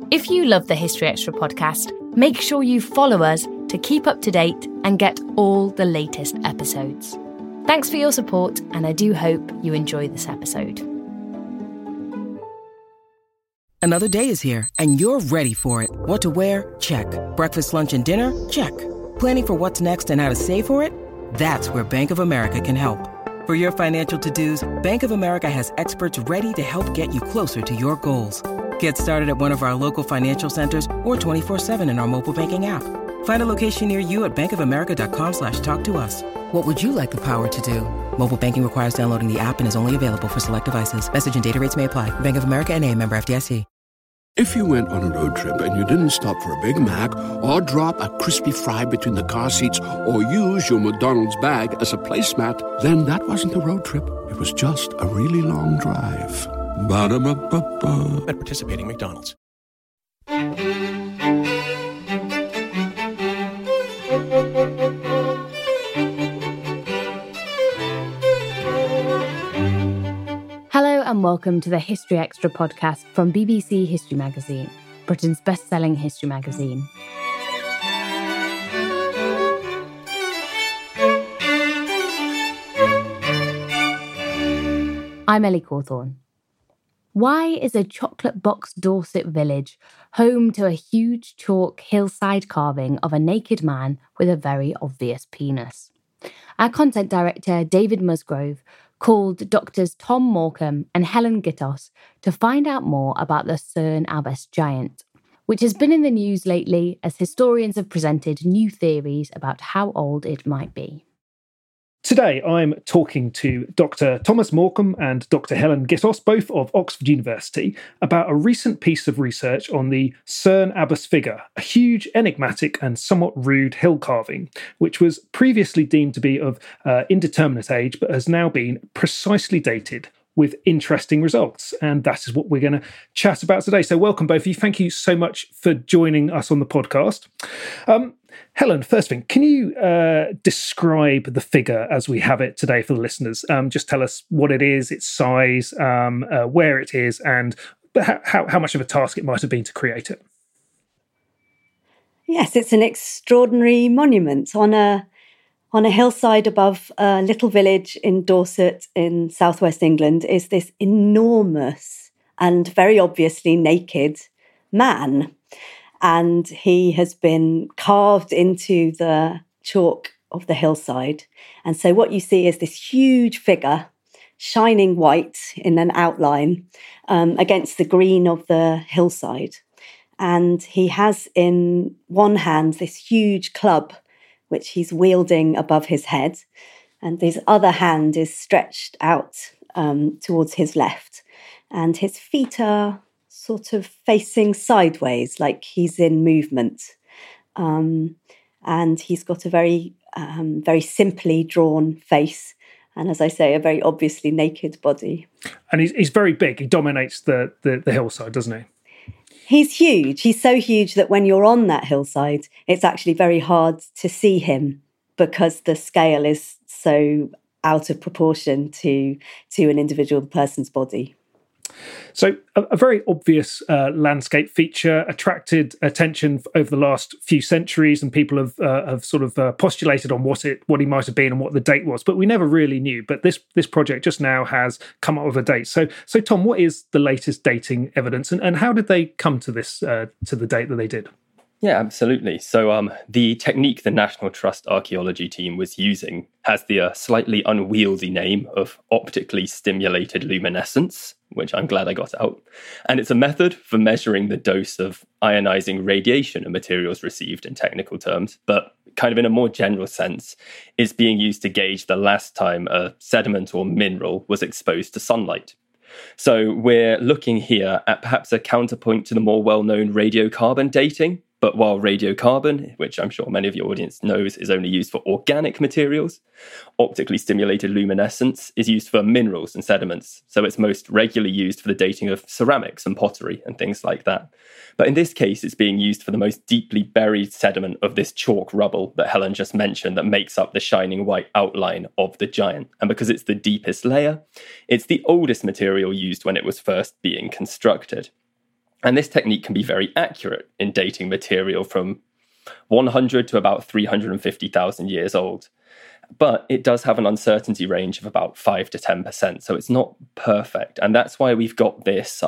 If you love the History Extra podcast, make sure you follow us to keep up to date and get all the latest episodes. Thanks for your support, and I do hope you enjoy this episode. Another day is here, and you're ready for it. What to wear? Check. Breakfast, lunch, and dinner? Check. Planning for what's next and how to save for it? That's where Bank of America can help. For your financial to-dos, Bank of America has experts ready to help get you closer to your goals. Get started at one of our local financial centers or 24/7 in our mobile banking app. Find a location near you at bankofamerica.com/talktous. What would you like the power to do? Mobile banking requires downloading the app and is only available for select devices. Message and data rates may apply. Bank of America N.A., member FDIC. If you went on a road trip and you didn't stop for a Big Mac or drop a crispy fry between the car seats or use your McDonald's bag as a placemat, then that wasn't a road trip. It was just a really long drive. Ba-da-ba-ba-ba. At participating McDonald's. Hello and welcome to the History Extra podcast from BBC History Magazine, Britain's best-selling history magazine. I'm Ellie Cawthorne. Why is a chocolate box Dorset village home to a huge chalk hillside carving of a naked man with a very obvious penis? Our content director, David Musgrove, called Doctors Tom Morecambe and Helen Gittos to find out more about the Cerne Abbas giant, which has been in the news lately as historians have presented new theories about how old it might be. Today, I'm talking to Dr. Thomas Morecambe and Dr. Helen Gittos, both of Oxford University, about a recent piece of research on the Cerne Abbas figure, a huge, enigmatic and somewhat rude hill carving, which was previously deemed to be of indeterminate age, but has now been precisely dated with interesting results. And that is what we're going to chat about today. So welcome both of you. Thank you so much for joining us on the podcast. Helen, first thing, can you describe the figure as we have it today for the listeners? Just tell us what it is, its size, where it is, and how much of a task it might have been to create it. Yes, it's an extraordinary monument on a hillside above a little village in Dorset in southwest England. Is this enormous and very obviously naked man. And he has been carved into the chalk of the hillside. And so what you see is this huge figure, shining white in an outline against the green of the hillside. And he has in one hand this huge club, which he's wielding above his head. And his other hand is stretched out towards his left. And his feet are sort of facing sideways, like he's in movement. And he's got a very simply drawn face. And as I say, a very obviously naked body. And he's very big. He dominates the hillside, doesn't he? He's huge. He's so huge that when you're on that hillside, it's actually very hard to see him because the scale is so out of proportion to an individual person's body. So a very obvious landscape feature attracted attention over the last few centuries, and people have sort of postulated on what he might have been and what the date was, but we never really knew. But this project just now has come up with a date. So Tom, what is the latest dating evidence, and how did they come to this to the date that they did? Yeah, absolutely. So the technique the National Trust archaeology team was using has the slightly unwieldy name of optically stimulated luminescence, which I'm glad I got out. And it's a method for measuring the dose of ionizing radiation a material's received in technical terms, but kind of in a more general sense, it's being used to gauge the last time a sediment or mineral was exposed to sunlight. So we're looking here at perhaps a counterpoint to the more well-known radiocarbon dating. But while radiocarbon, which I'm sure many of your audience knows, is only used for organic materials, optically stimulated luminescence is used for minerals and sediments. So it's most regularly used for the dating of ceramics and pottery and things like that. But in this case, it's being used for the most deeply buried sediment of this chalk rubble that Helen just mentioned that makes up the shining white outline of the giant. And because it's the deepest layer, it's the oldest material used when it was first being constructed. And this technique can be very accurate in dating material from 100 to about 350,000 years old. But it does have an uncertainty range of about 5 to 10%. So it's not perfect. And that's why we've got this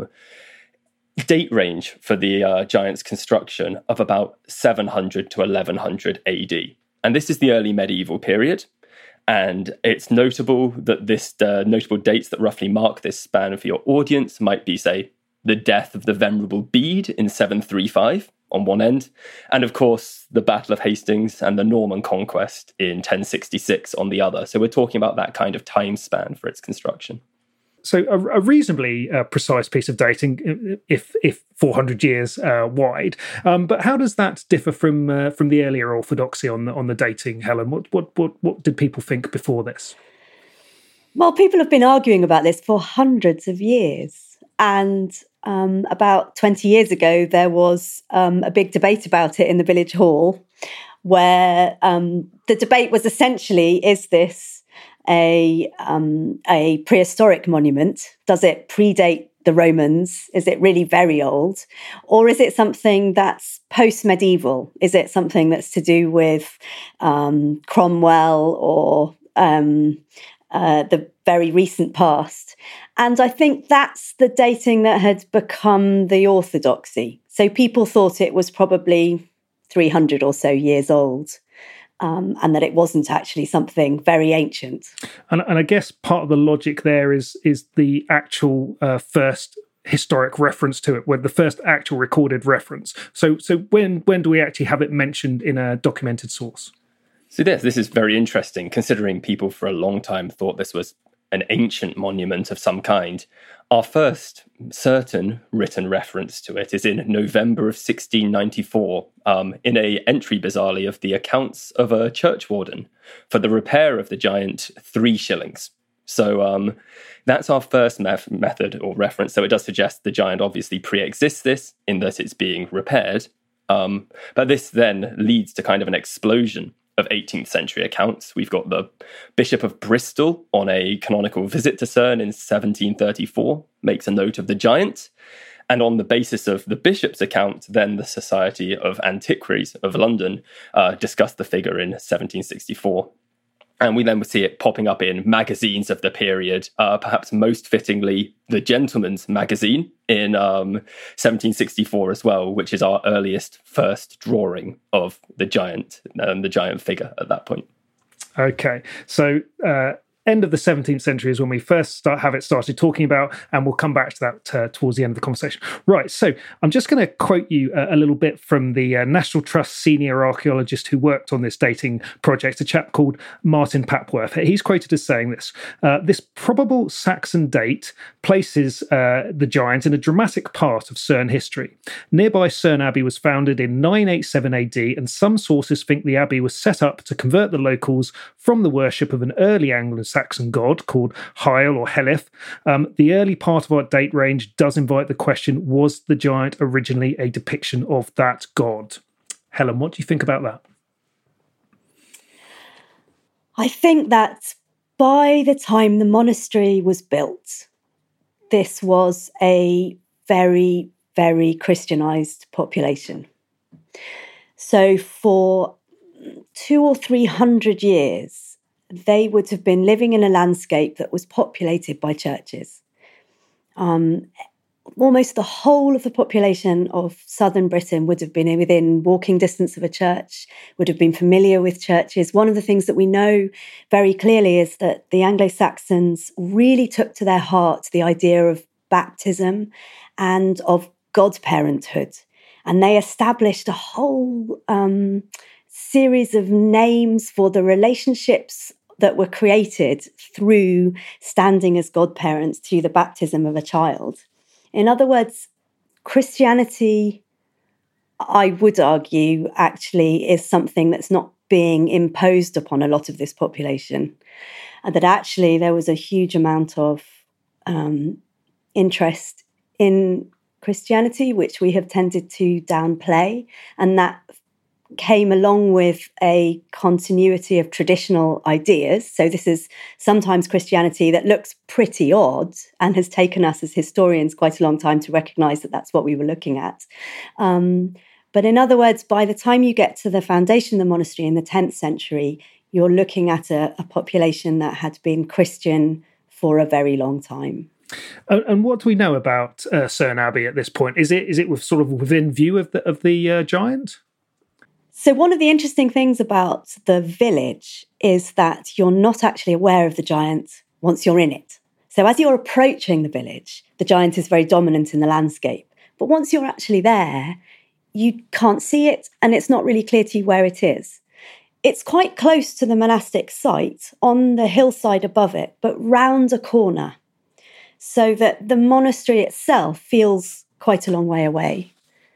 date range for the giant's construction of about 700 to 1100 AD. And this is the early medieval period. And it's notable that notable dates that roughly mark this span for your audience might be, say, the death of the Venerable Bede in 735 on one end, and of course the Battle of Hastings and the Norman Conquest in 1066 on the other. So we're talking about that kind of time span for its construction. So a reasonably precise piece of dating, if 400 years wide. But how does that differ from the earlier orthodoxy on the dating, Helen? What did people think before this? Well, people have been arguing about this for hundreds of years. And about 20 years ago, there was a big debate about it in the village hall, where the debate was essentially, is this a prehistoric monument? Does it predate the Romans? Is it really very old? Or is it something that's post-medieval? Is it something that's to do with Cromwell or the very recent past? And I think that's the dating that had become the orthodoxy. So people thought it was probably 300 or so years old. And that it wasn't actually something very ancient. And I guess part of the logic there is the actual first historic reference to it, where the first actual recorded reference. So when do we actually have it mentioned in a documented source? So this is very interesting, considering people for a long time thought this was an ancient monument of some kind. Our first certain written reference to it is in November of 1694, in a entry, bizarrely, of the accounts of a churchwarden for the repair of the giant 3 shillings. So that's our first method or reference. So it does suggest the giant obviously pre-exists this, in that it's being repaired. But this then leads to kind of an explosion of 18th century accounts. We've got the Bishop of Bristol on a canonical visit to CERN in 1734 makes a note of the giant. And on the basis of the bishop's account, then the Society of Antiquaries of London discussed the figure in 1764. And we then would see it popping up in magazines of the period, perhaps most fittingly, the Gentleman's Magazine in 1764 as well, which is our earliest first drawing of the giant figure at that point. Okay, so end of the 17th century is when we first have it started talking about, and we'll come back to that towards the end of the conversation. Right, so I'm just going to quote you a little bit from the National Trust senior archaeologist who worked on this dating project, a chap called Martin Papworth. He's quoted as saying this: this probable Saxon date places the giant in a dramatic part of CERN history. Nearby CERN Abbey was founded in 987 AD, and some sources think the abbey was set up to convert the locals from the worship of an early Anglo-Saxon god called Hyle or Helith. The early part of our date range does invite the question, was the giant originally a depiction of that god? Helen, what do you think about that? I think that by the time the monastery was built, this was a very, very Christianized population. So for 200 or 300 years, they would have been living in a landscape that was populated by churches. Almost the whole of the population of southern Britain would have been within walking distance of a church, would have been familiar with churches. One of the things that we know very clearly is that the Anglo-Saxons really took to their heart the idea of baptism and of godparenthood. And they established a whole series of names for the relationships that were created through standing as godparents to the baptism of a child. In other words, Christianity, I would argue, actually is something that's not being imposed upon a lot of this population. And that actually there was a huge amount of interest in Christianity, which we have tended to downplay. And that came along with a continuity of traditional ideas. So this is sometimes Christianity that looks pretty odd and has taken us as historians quite a long time to recognise that that's what we were looking at. But in other words, by the time you get to the foundation of the monastery in the 10th century, you're looking at a population that had been Christian for a very long time. And what do we know about Cerne Abbey at this point? Is it sort of within view of the giant? So one of the interesting things about the village is that you're not actually aware of the giant once you're in it. So as you're approaching the village, the giant is very dominant in the landscape. But once you're actually there, you can't see it, and it's not really clear to you where it is. It's quite close to the monastic site on the hillside above it, but round a corner, so that the monastery itself feels quite a long way away.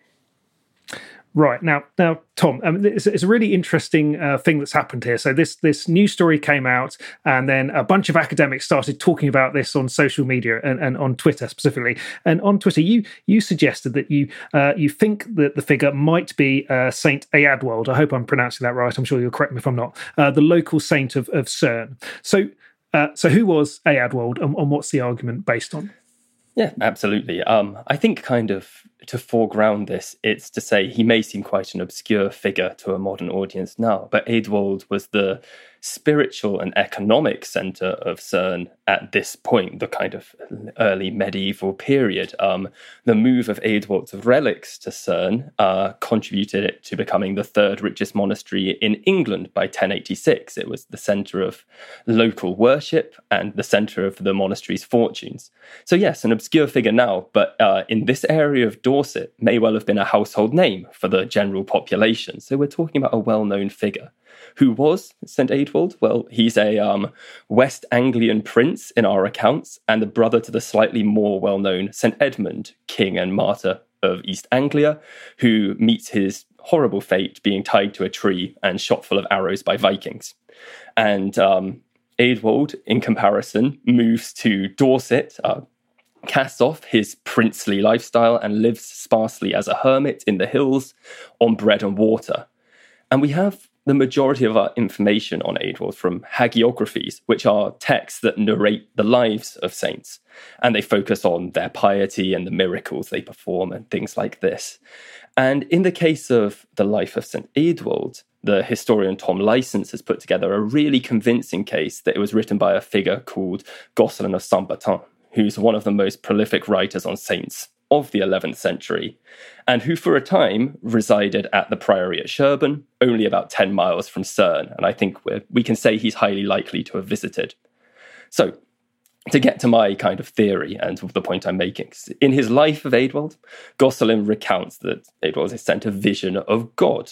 Right. Now, Tom, it's a really interesting thing that's happened here. So this news story came out, and then a bunch of academics started talking about this on social media and on Twitter specifically. And on Twitter, you suggested that you think that the figure might be Saint Eadwald. I hope I'm pronouncing that right. I'm sure you'll correct me if I'm not. The local saint of Cerne. So who was Eadwald, and what's the argument based on? Yeah, absolutely. I think kind of to foreground this, it's to say he may seem quite an obscure figure to a modern audience now, but Eadwald was the spiritual and economic centre of Cerne at this point, the kind of early medieval period. The move of Eadwald's relics to Cerne contributed it to becoming the third richest monastery in England by 1086. It was the centre of local worship and the centre of the monastery's fortunes. So yes, an obscure figure now, but in this area of Dorset may well have been a household name for the general population. So we're talking about a well-known figure. Who was St. Eadwald? Well, he's a West Anglian prince in our accounts, and the brother to the slightly more well-known St. Edmund, king and martyr of East Anglia, who meets his horrible fate being tied to a tree and shot full of arrows by Vikings. And Eadwald, in comparison, moves to Dorset, casts off his princely lifestyle and lives sparsely as a hermit in the hills on bread and water. And we have the majority of our information on Eadwald from hagiographies, which are texts that narrate the lives of saints, and they focus on their piety and the miracles they perform and things like this. And in the case of the life of St. Eadwald, the historian Tom Licence has put together a really convincing case that it was written by a figure called Gosselin of Saint-Bertin, who's one of the most prolific writers on saints of the 11th century, and who for a time resided at the priory at Sherborne, only about 10 miles from Cerne, and I think we can say he's highly likely to have visited. So, to get to my kind of theory and the point I'm making, in his life of Eadwald, Gosselin recounts that Eadwald is sent a vision of God,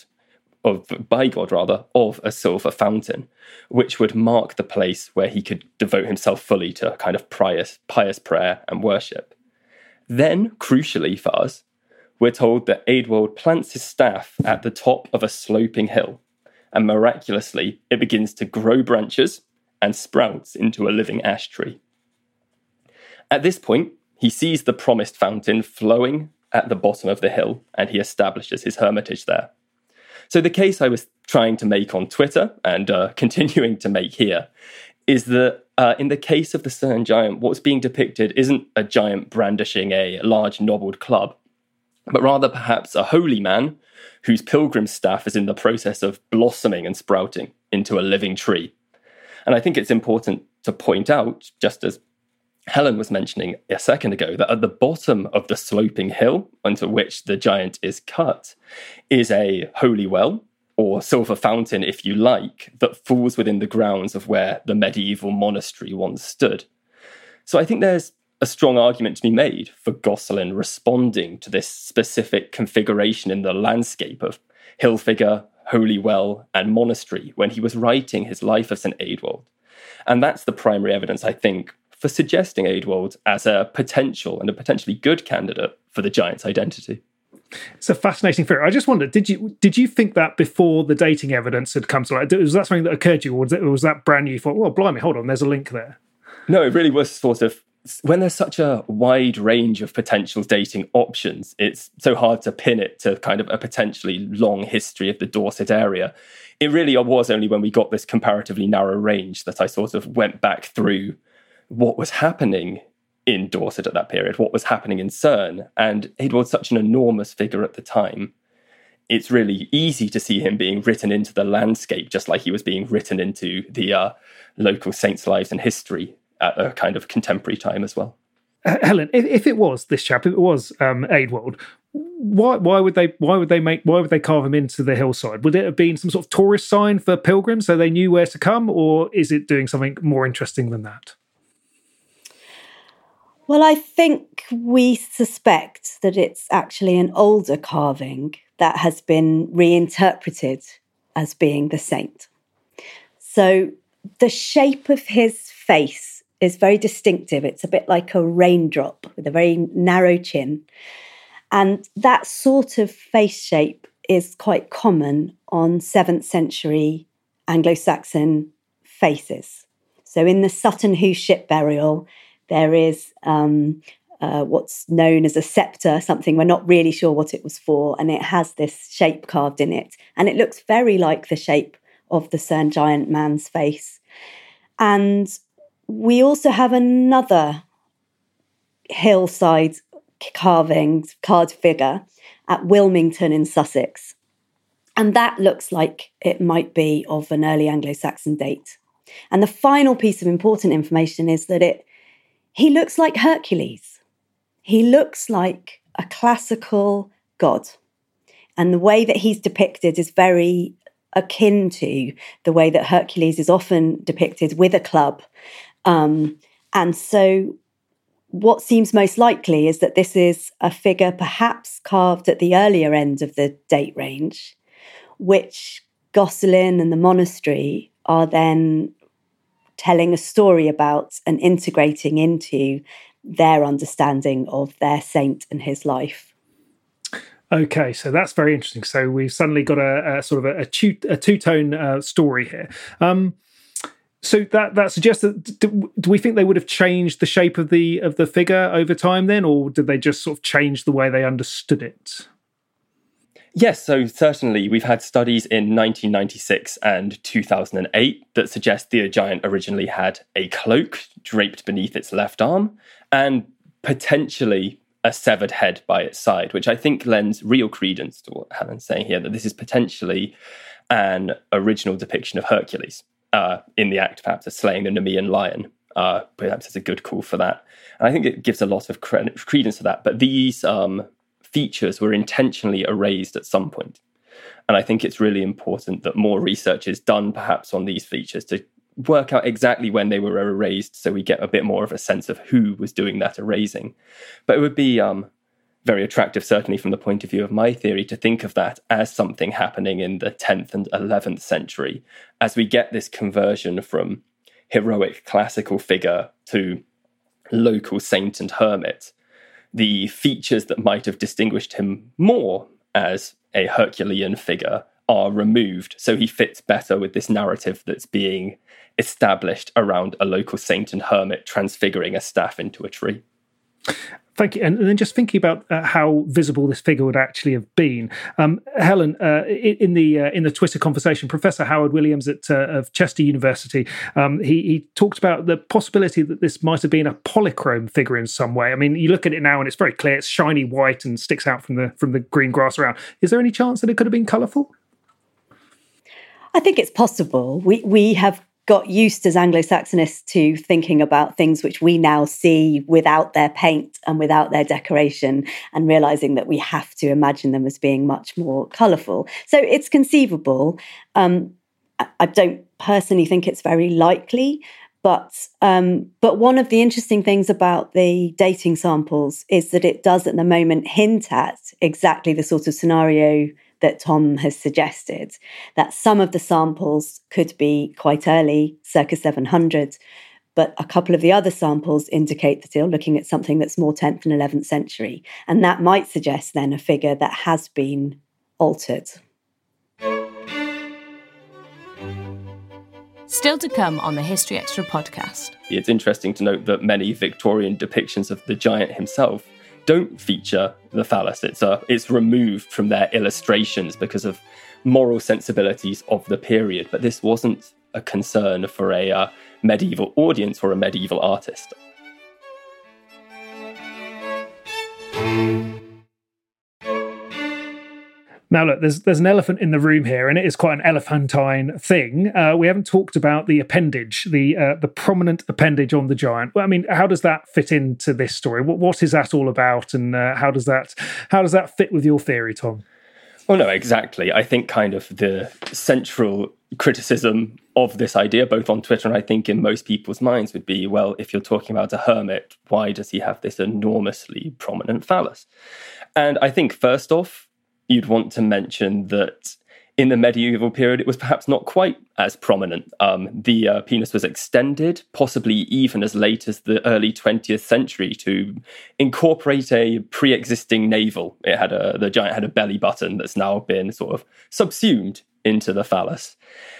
by God, of a silver fountain, which would mark the place where he could devote himself fully to a kind of pious prayer and worship. Then, crucially for us, we're told that Eadwald plants his staff at the top of a sloping hill, and miraculously, it begins to grow branches and sprouts into a living ash tree. At this point, he sees the promised fountain flowing at the bottom of the hill, and he establishes his hermitage there. So the case I was trying to make on Twitter, and continuing to make here, is that in the case of the Cerne giant, what's being depicted isn't a giant brandishing a large knobbled club, but rather perhaps a holy man whose pilgrim staff is in the process of blossoming and sprouting into a living tree. And I think it's important to point out, just as Helen was mentioning a second ago, that at the bottom of the sloping hill onto which the giant is cut is a holy well, or silver fountain, if you like, that falls within the grounds of where the medieval monastery once stood. So I think there's a strong argument to be made for Gosselin responding to this specific configuration in the landscape of hill figure, holy well, and monastery when he was writing his life of St. Eadwald. And that's the primary evidence, I think, for suggesting Eadwald as a potential and a potentially good candidate for the giant's identity. It's a fascinating theory. I just wondered, did you think that before the dating evidence had come to light? Was that something that occurred to you, or was that brand new? You thought, well, blimey, hold on, there's a link there? No, it really was sort of when there's such a wide range of potential dating options, it's so hard to pin it to kind of a potentially long history of the Dorset area. It really was only when we got this comparatively narrow range that I sort of went back through what was happening in Dorset at that period, what was happening in Cerne. And he was such an enormous figure at the time. It's really easy to see him being written into the landscape, just like he was being written into the local saints' lives and history at a kind of contemporary time as well. Helen, if it was this chap, if it was Eadwald, why would they carve him into the hillside? Would it have been some sort of tourist sign for pilgrims so they knew where to come, or is it doing something more interesting than that? Well, I think we suspect that it's actually an older carving that has been reinterpreted as being the saint. So the shape of his face is very distinctive. It's a bit like a raindrop with a very narrow chin. And that sort of face shape is quite common on 7th century Anglo-Saxon faces. So in the Sutton Hoo ship burial, there is what's known as a scepter, something we're not really sure what it was for, and it has this shape carved in it. And it looks very like the shape of the Cerne giant man's face. And we also have another hillside carved figure at Wilmington in Sussex. And that looks like it might be of an early Anglo-Saxon date. And the final piece of important information is that he looks like Hercules. He looks like a classical god. And the way that he's depicted is very akin to the way that Hercules is often depicted with a club. And so what seems most likely is that this is a figure perhaps carved at the earlier end of the date range, which Gosselin and the monastery are then telling a story about and integrating into their understanding of their saint and his life. Okay, so that's very interesting. So we've suddenly got a sort of a two-tone story here. So that suggests that do we think they would have changed the shape of the figure over time then, or did they just sort of change the way they understood it? Yes, so certainly we've had studies in 1996 and 2008 that suggest the giant originally had a cloak draped beneath its left arm and potentially a severed head by its side, which I think lends real credence to what Helen's saying here, that this is potentially an original depiction of Hercules in the act perhaps of slaying the Nemean lion. Perhaps it's a good call for that. And I think it gives a lot of credence to that. But these features were intentionally erased at some point. And I think it's really important that more research is done perhaps on these features to work out exactly when they were erased so we get a bit more of a sense of who was doing that erasing. But it would be very attractive, certainly from the point of view of my theory, to think of that as something happening in the 10th and 11th century, as we get this conversion from heroic classical figure to local saint and hermit. The features that might have distinguished him more as a Herculean figure are removed, so he fits better with this narrative that's being established around a local saint and hermit transfiguring a staff into a tree. Thank you. And then just thinking about how visible this figure would actually have been, Helen, in the Twitter conversation, Professor Howard Williams of Chester University, he talked about the possibility that this might have been a polychrome figure in some way. I mean, you look at it now and it's very clear; it's shiny white and sticks out from the green grass around. Is there any chance that it could have been colourful? I think it's possible. We have got used as Anglo-Saxonists to thinking about things which we now see without their paint and without their decoration, and realising that we have to imagine them as being much more colourful. So it's conceivable. I don't personally think it's very likely, but one of the interesting things about the dating samples is that it does at the moment hint at exactly the sort of scenario that Tom has suggested, that some of the samples could be quite early, circa 700, but a couple of the other samples indicate that you're looking at something that's more 10th and 11th century. And that might suggest then a figure that has been altered. Still to come on the History Extra podcast. It's interesting to note that many Victorian depictions of the giant himself don't feature the phallus. It's removed from their illustrations because of moral sensibilities of the period. But this wasn't a concern for a medieval audience or a medieval artist. Now, look, there's an elephant in the room here, and it is quite an elephantine thing. We haven't talked about the appendage, the prominent appendage on the giant. Well, I mean, how does that fit into this story? What is that all about, and how does that fit with your theory, Tom? Well, no, exactly. I think kind of the central criticism of this idea, both on Twitter and I think in most people's minds, would be, well, if you're talking about a hermit, why does he have this enormously prominent phallus? And I think, first off, you'd want to mention that in the medieval period, it was perhaps not quite as prominent. The penis was extended, possibly even as late as the early 20th century, to incorporate a pre-existing navel. The giant had a belly button that's now been sort of subsumed into the phallus.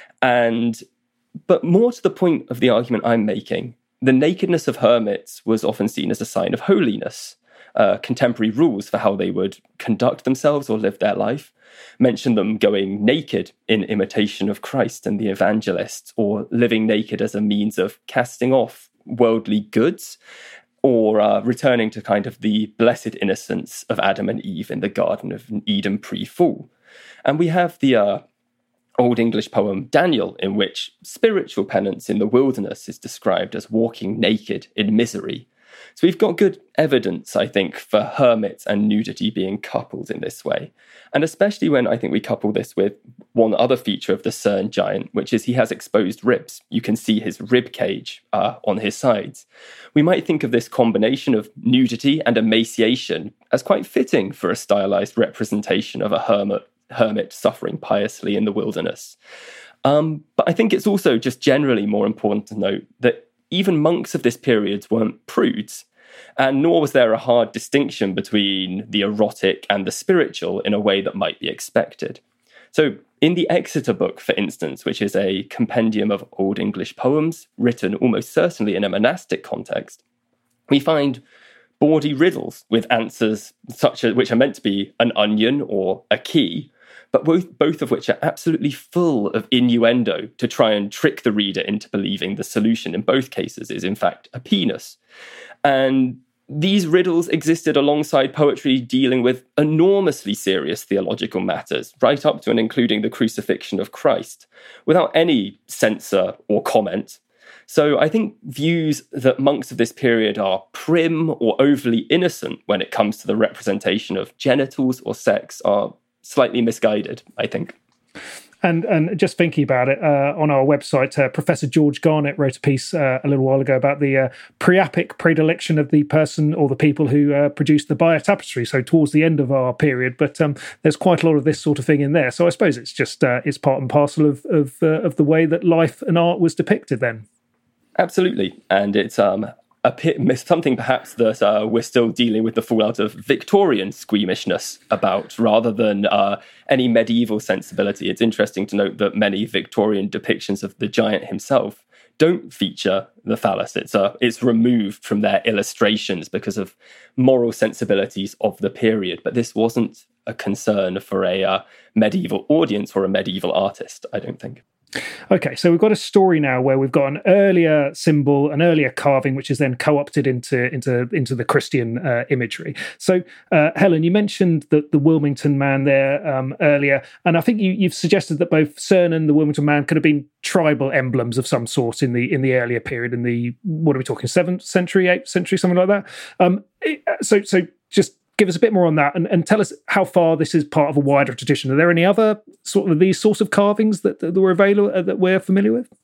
But more to the point of the argument I'm making, the nakedness of hermits was often seen as a sign of holiness. Contemporary rules for how they would conduct themselves or live their life mention them going naked in imitation of Christ and the evangelists, or living naked as a means of casting off worldly goods, or returning to kind of the blessed innocence of Adam and Eve in the Garden of Eden pre-fall. And we have the Old English poem Daniel, in which spiritual penance in the wilderness is described as walking naked in misery. So we've got good evidence, I think, for hermits and nudity being coupled in this way. And especially when I think we couple this with one other feature of the Cerne giant, which is he has exposed ribs. You can see his rib cage on his sides. We might think of this combination of nudity and emaciation as quite fitting for a stylized representation of a hermit suffering piously in the wilderness. But I think it's also just generally more important to note that even monks of this period weren't prudes, and nor was there a hard distinction between the erotic and the spiritual in a way that might be expected. So in the Exeter book, for instance, which is a compendium of Old English poems written almost certainly in a monastic context, we find bawdy riddles with answers which are meant to be an onion or a key, but both of which are absolutely full of innuendo to try and trick the reader into believing the solution in both cases is in fact a penis. And these riddles existed alongside poetry dealing with enormously serious theological matters, right up to and including the crucifixion of Christ, without any censor or comment. So I think views that monks of this period are prim or overly innocent when it comes to the representation of genitals or sex are slightly misguided, I think. And just thinking about it, on our website, Professor George Garnett wrote a piece a little while ago about the priapic predilection of the person or the people who produced the Bayeux Tapestry, so towards the end of our period. But there's quite a lot of this sort of thing in there. So I suppose it's just it's part and parcel of the way that life and art was depicted then. Absolutely. And it's something perhaps that we're still dealing with the fallout of Victorian squeamishness about, rather than any medieval sensibility. It's interesting to note that many Victorian depictions of the giant himself don't feature the phallus. It's removed from their illustrations because of moral sensibilities of the period. But this wasn't a concern for a medieval audience or a medieval artist, I don't think. Okay, so we've got a story now where we've got an earlier symbol, an earlier carving, which is then co-opted into the Christian imagery. So, Helen, you mentioned the Wilmington man there earlier, and I think you've suggested that both Cerne and the Wilmington man could have been tribal emblems of some sort in the earlier period, in the, what are we talking, 7th century, 8th century, something like that. So just give us a bit more on that, and tell us how far this is part of a wider tradition. Are there any other sort of these sorts of carvings that were available that we're familiar with?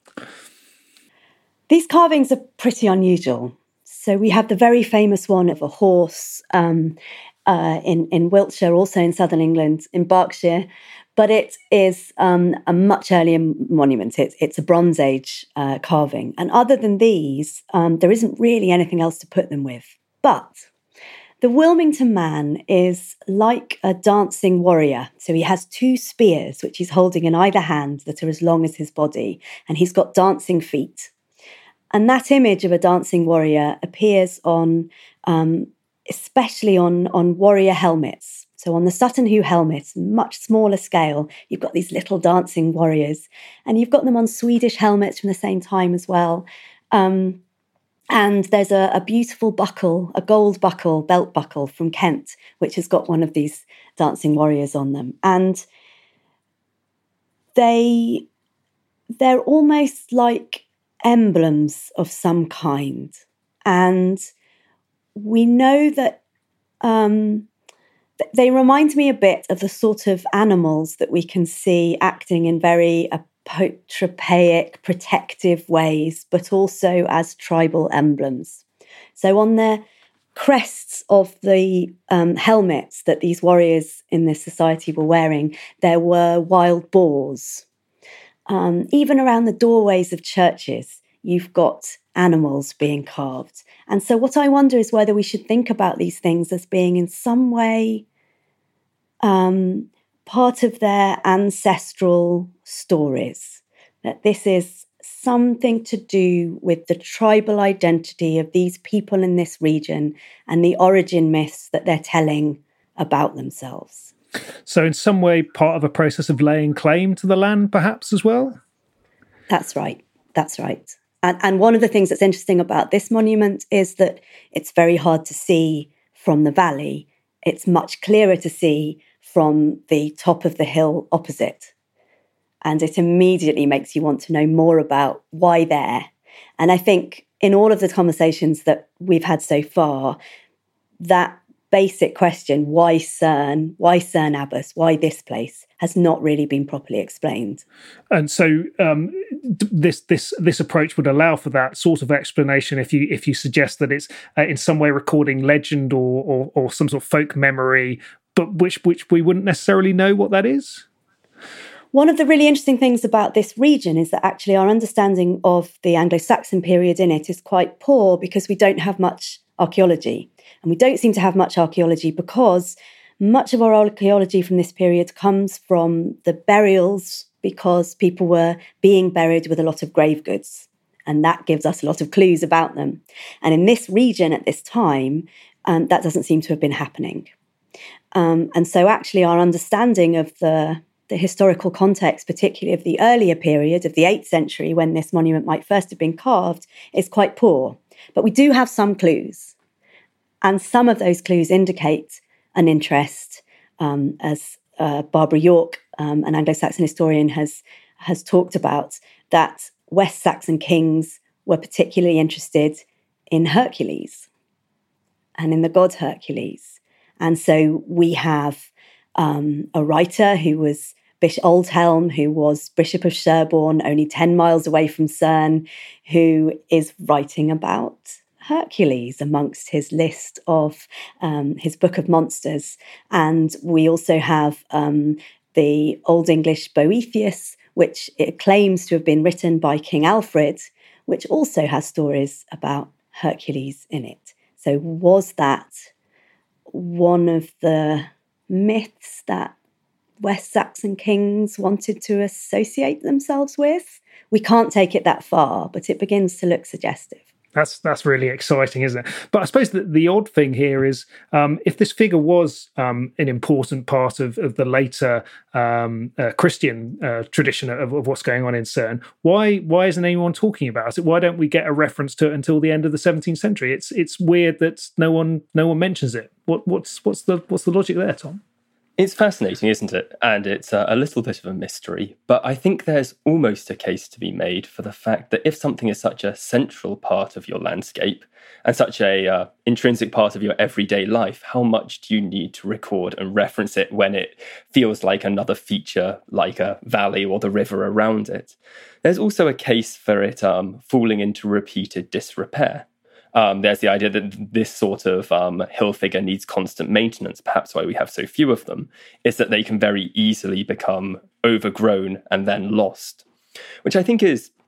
These carvings are pretty unusual. So we have the very famous one of a horse in Wiltshire, also in southern England, in Berkshire, but it is a much earlier monument. It's a Bronze Age carving. And other than these, there isn't really anything else to put them with. But The Wilmington man is like a dancing warrior. So he has 2 spears, which he's holding in either hand, that are as long as his body, and he's got dancing feet. And that image of a dancing warrior appears on, especially on warrior helmets. So on the Sutton Hoo helmet, much smaller scale, you've got these little dancing warriors, and you've got them on Swedish helmets from the same time as well. And there's a beautiful buckle, a gold buckle, belt buckle from Kent, which has got one of these dancing warriors on them. And they're almost like emblems of some kind. And we know that they remind me a bit of the sort of animals that we can see acting in very apotropaic, protective ways, but also as tribal emblems. So on the crests of the helmets that these warriors in this society were wearing, there were wild boars. Even around the doorways of churches, you've got animals being carved. And so what I wonder is whether we should think about these things as being in some way part of their ancestral stories, that this is something to do with the tribal identity of these people in this region and the origin myths that they're telling about themselves. So in some way, part of a process of laying claim to the land, perhaps, as well? That's right. That's right. And one of the things that's interesting about this monument is that it's very hard to see from the valley. It's much clearer to see from the top of the hill opposite. And it immediately makes you want to know more about why there. And I think in all of the conversations that we've had so far, that basic question, why Cerne Abbas, why this place, has not really been properly explained. And so this approach would allow for that sort of explanation if you suggest that it's in some way recording legend or some sort of folk memory, but which we wouldn't necessarily know what that is? One of the really interesting things about this region is that actually our understanding of the Anglo-Saxon period in it is quite poor because we don't have much archaeology. And we don't seem to have much archaeology because much of our archaeology from this period comes from the burials, because people were being buried with a lot of grave goods. And that gives us a lot of clues about them. And in this region at this time, that doesn't seem to have been happening. And so actually our understanding of the historical context, particularly of the earlier period of the 8th century, when this monument might first have been carved, is quite poor. But we do have some clues. And some of those clues indicate an interest, as Barbara York, an Anglo-Saxon historian, has talked about, that West Saxon kings were particularly interested in Hercules and in the god Hercules. And so we have a writer who was Oldhelm, who was Bishop of Sherborne, only 10 miles away from Cerne, who is writing about Hercules amongst his list of his Book of Monsters. And we also have the Old English Boethius, which it claims to have been written by King Alfred, which also has stories about Hercules in it. So was that one of the myths that West Saxon kings wanted to associate themselves with? We can't take it that far, but it begins to look suggestive. That's really exciting, isn't it? But I suppose that the odd thing here is if this figure was an important part of the later Christian tradition of what's going on in Cerne, why isn't anyone talking about it? Why don't we get a reference to it until the end of the 17th century? It's weird that no one mentions it. What's the logic there, Tom? It's fascinating, isn't it? And it's a little bit of a mystery. But I think there's almost a case to be made for the fact that if something is such a central part of your landscape and such a intrinsic part of your everyday life, how much do you need to record and reference it when it feels like another feature, like a valley or the river around it? There's also a case for it falling into repeated disrepair. There's the idea that this sort of hill figure needs constant maintenance, perhaps why we have so few of them, is that they can very easily become overgrown and then lost, which I think is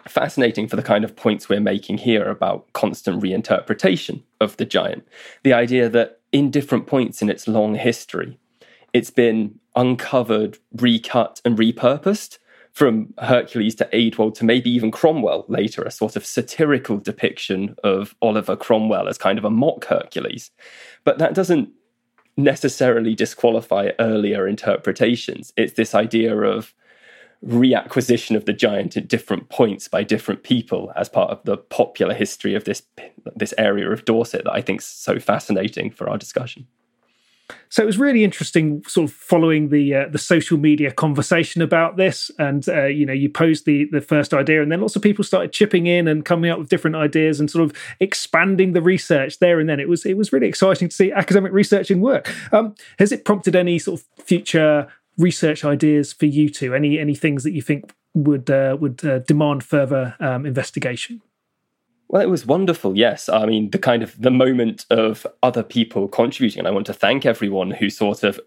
fascinating for the kind of points we're making here about constant reinterpretation of the giant. The idea that in different points in its long history, it's been uncovered, recut and repurposed, from Hercules to Eadwald to maybe even Cromwell later, a sort of satirical depiction of Oliver Cromwell as kind of a mock Hercules. But that doesn't necessarily disqualify earlier interpretations. It's this idea of reacquisition of the giant at different points by different people as part of the popular history of this area of Dorset that I think is so fascinating for our discussion. So it was really interesting sort of following the social media conversation about this. And, you posed the first idea and then lots of people started chipping in and coming up with different ideas and sort of expanding the research there and then. It was really exciting to see academic research in work. Has it prompted any sort of future research ideas for you two? Any things that you think would demand further investigation? Well, it was wonderful, yes. I mean, the moment of other people contributing, and I want to thank everyone who sort of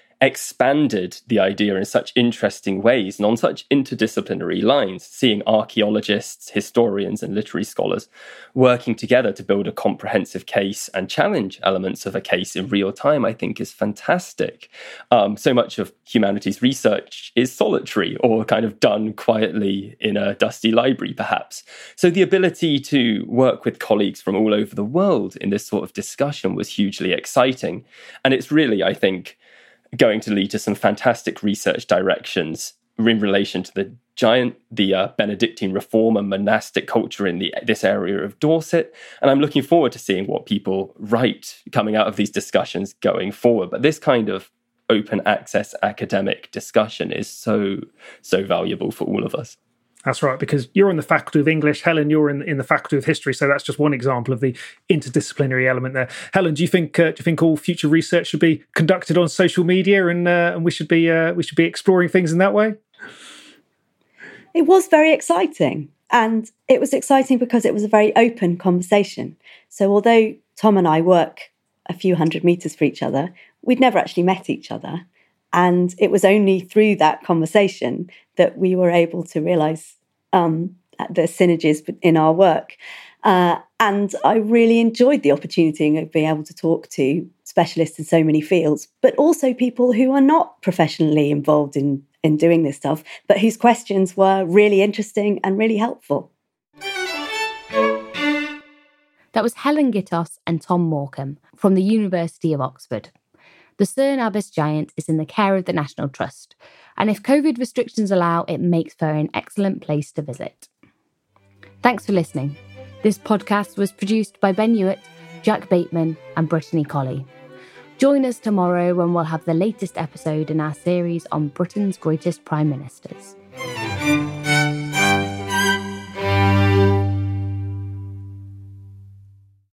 expanded the idea in such interesting ways and on such interdisciplinary lines, seeing archaeologists, historians and literary scholars working together to build a comprehensive case and challenge elements of a case in real time, I think is fantastic. So much of humanities research is solitary or kind of done quietly in a dusty library, perhaps. So the ability to work with colleagues from all over the world in this sort of discussion was hugely exciting. And it's really, I think, going to lead to some fantastic research directions in relation to the giant, the Benedictine reform and monastic culture in this area of Dorset. And I'm looking forward to seeing what people write coming out of these discussions going forward. But this kind of open access academic discussion is so valuable for all of us. That's right, because you're in the Faculty of English. Helen, you're in the Faculty of History. So that's just one example of the interdisciplinary element there. Helen, do you think all future research should be conducted on social media and we should be exploring things in that way? It was very exciting. And it was exciting because it was a very open conversation. So although Tom and I work a few hundred meters for each other, we'd never actually met each other. And it was only through that conversation that we were able to realise the synergies in our work. And I really enjoyed the opportunity of being able to talk to specialists in so many fields, but also people who are not professionally involved in doing this stuff, but whose questions were really interesting and really helpful. That was Helen Gittos and Tom Morecambe from the University of Oxford. The Cerne Abbas giant is in the care of the National Trust, and if COVID restrictions allow, it makes for an excellent place to visit. Thanks for listening. This podcast was produced by Ben Hewitt, Jack Bateman and Brittany Colley. Join us tomorrow when we'll have the latest episode in our series on Britain's greatest prime ministers.